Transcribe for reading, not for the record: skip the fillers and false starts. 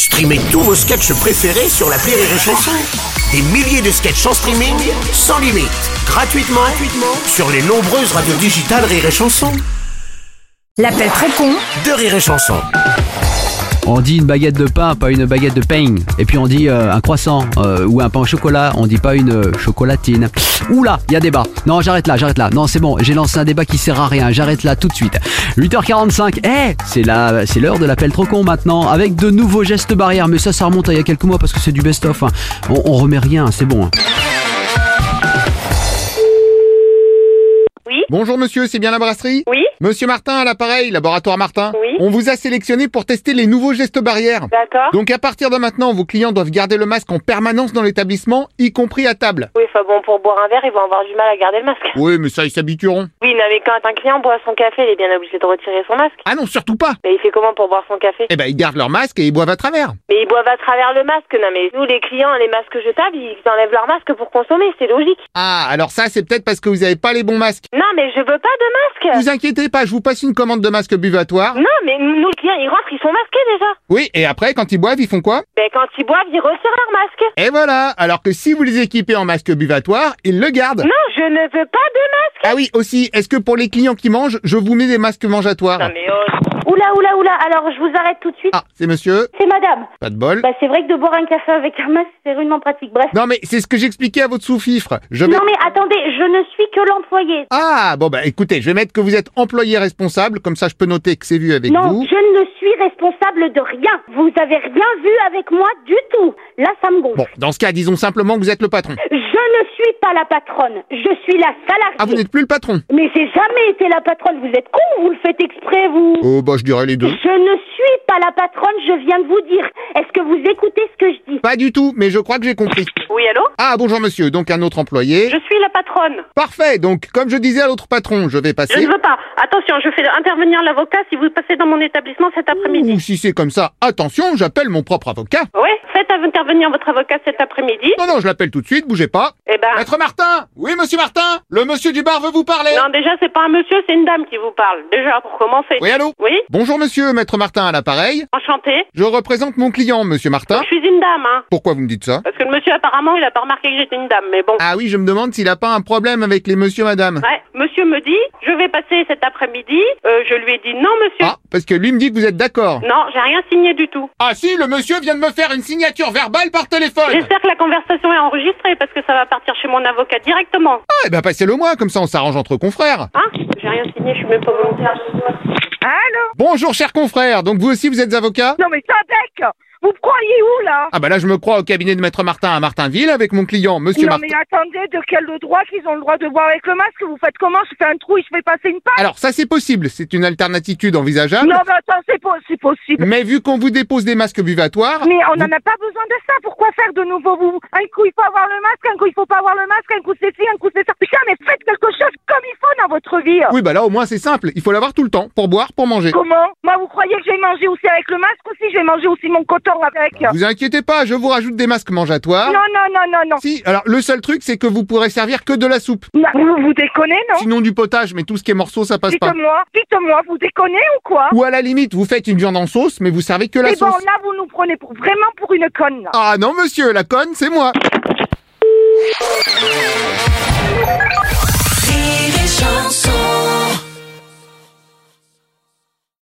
Streamez tous vos sketchs préférés sur l'appli Rire et Chanson. Des milliers de sketchs en streaming, sans limite, gratuitement sur les nombreuses radios digitales Rire et Chanson. L'appel très con de Rire et Chanson. On dit une baguette de pain, pas une baguette de pain. Et puis on dit un croissant ou un pain au chocolat, on dit pas une chocolatine. Oula, il y a débat. Non, j'arrête là. Non, c'est bon, j'ai lancé un débat qui sert à rien. J'arrête là tout de suite. 8h45, c'est l'heure de l'appel trop con maintenant, avec de nouveaux gestes barrières. Mais ça remonte à il y a quelques mois parce que c'est du best-of. Hein. On remet rien, c'est bon. Hein. Oui. Bonjour monsieur, c'est bien la brasserie ? Oui. Monsieur Martin à l'appareil, laboratoire Martin. Oui. On vous a sélectionné pour tester les nouveaux gestes barrières. D'accord. Donc à partir de maintenant, vos clients doivent garder le masque en permanence dans l'établissement, y compris à table. Oui, enfin bon, pour boire un verre, ils vont avoir du mal à garder le masque. Oui, mais ça, ils s'habitueront. Oui, mais quand un client boit son café, il est bien obligé de retirer son masque. Ah non, surtout pas. Mais il fait comment pour boire son café? Eh ben, ils gardent leur masque et ils boivent à travers. Mais ils boivent à travers le masque. Non, mais nous, les clients, les masques jetables, ils enlèvent leur masque pour consommer, c'est logique. Ah, alors ça, c'est peut-être parce que vous avez pas les bons masques. Non, mais je veux pas de masque. Vous inquiétez pas, je vous passe une commande de masque buvatoire. Non, mais nous, les clients, ils rentrent, ils sont masqués déjà. Oui, et après, quand ils boivent, ils font quoi? Ben, quand ils boivent, ils retirent leur masque. Et voilà, alors que si vous les équipez en masque buvatoire, ils le gardent. Non, je ne veux pas de masque. Ah oui, aussi, est-ce que pour les clients qui mangent, je vous mets des masques mangatoires? Non, mais Oula, alors je vous arrête tout de suite. Ah, c'est monsieur? C'est madame. Pas de bol. Bah, c'est vrai que de boire un café avec un masque, c'est rudement pratique. Bref. Non mais c'est ce que j'expliquais à votre sous-fifre. Non, mais attendez, je ne suis que l'employé. Ah, bon bah écoutez, je vais mettre que vous êtes employé responsable, comme ça je peux noter que c'est vu avec Non, vous. je ne suis responsable de rien. Vous avez rien vu avec moi du tout. Là, ça me gonfle. Bon, dans ce cas, disons simplement que vous êtes le patron. Je ne suis pas la patronne. Je suis la salariée. Ah, vous n'êtes plus le patron? Mais j'ai jamais été la patronne. Vous êtes con ou vous le faites exprès, vous? Oh bah je dirais les deux. Je ne suis pas la patronne, je viens de vous dire. Est-ce que vous écoutez ce que je dis? Pas du tout, mais je crois que j'ai compris. Oui, allô? Ah, bonjour monsieur, donc un autre employé. Je suis la patronne. Parfait, donc comme je disais à l'autre patron, je vais passer. Je ne veux pas. Attention, je fais intervenir l'avocat si vous passez dans mon établissement cet après-midi. Ou si c'est comme ça, attention, j'appelle mon propre avocat. Oui, faites intervenir votre avocat cet après-midi. Non, je l'appelle tout de suite, bougez pas. Eh ben... Maître Martin! Oui, monsieur Martin? Le monsieur du bar veut vous parler. Non, déjà, c'est pas un monsieur, c'est une dame qui vous parle. Déjà, pour commencer. Oui, allô? Oui? Bonjour monsieur, Maître Martin à l'appareil. Enchanté. Je représente mon client, monsieur Martin. Je suis une dame, hein. Pourquoi vous me dites ça? Parce que le monsieur, apparemment, il a pas remarqué que j'étais une dame, mais bon. Ah oui, je me demande s'il a pas un problème avec les monsieur madame. Ouais, monsieur me dit, je vais passer cet après-midi. Je lui ai dit non, monsieur. Ah, parce que lui me dit que vous êtes d'accord. Non, j'ai rien signé du tout. Ah si, le monsieur vient de me faire une signature verbale par téléphone. J'espère que la conversation est enregistrée parce que ça va partir chez mon avocat directement. Ah, eh ben passez-le moi, comme ça on s'arrange entre confrères. Hein? J'ai rien signé, je suis même pas volontaire. Allô? Bonjour chers confrères, donc vous aussi vous êtes avocat? Non mais Tadek, vous me croyez où là? Ah bah là je me crois au cabinet de Maître Martin à Martinville avec mon client, monsieur Non Martin. mais attendez, de quel droit qu'ils ont le droit de boire avec le masque? Vous faites comment? Je fais un trou et je fais passer une paille? Alors ça c'est possible, c'est une alternative envisageable. Non mais attends, c'est possible. Mais vu qu'on vous dépose des masques buvatoires... Mais on n'en a pas besoin de ça, pourquoi faire de nouveau vous? Un coup il faut avoir le masque, un coup il faut pas avoir le masque, un coup c'est ci, un coup c'est ça. Putain mais faites quelque chose comme il faut dans votre vie. Oui bah là au moins c'est simple, il faut l'avoir tout le temps, pour boire, pour manger. Comment? Moi vous croyez que je vais manger aussi avec le masque aussi? Je vais manger aussi mon coton avec. Vous inquiétez pas, je vous rajoute des masques mangatoires. Non. Si, alors le seul truc c'est que vous pourrez servir que de la soupe. Non, vous déconnez, non? Sinon du potage, mais tout ce qui est morceau ça passe pas. Dites-moi, vous déconnez ou quoi? Ou à la limite, vous faites une viande en sauce, mais vous servez que la Et sauce. bon, là, vous nous prenez vraiment pour une conne. Ah non monsieur, la conne, c'est moi.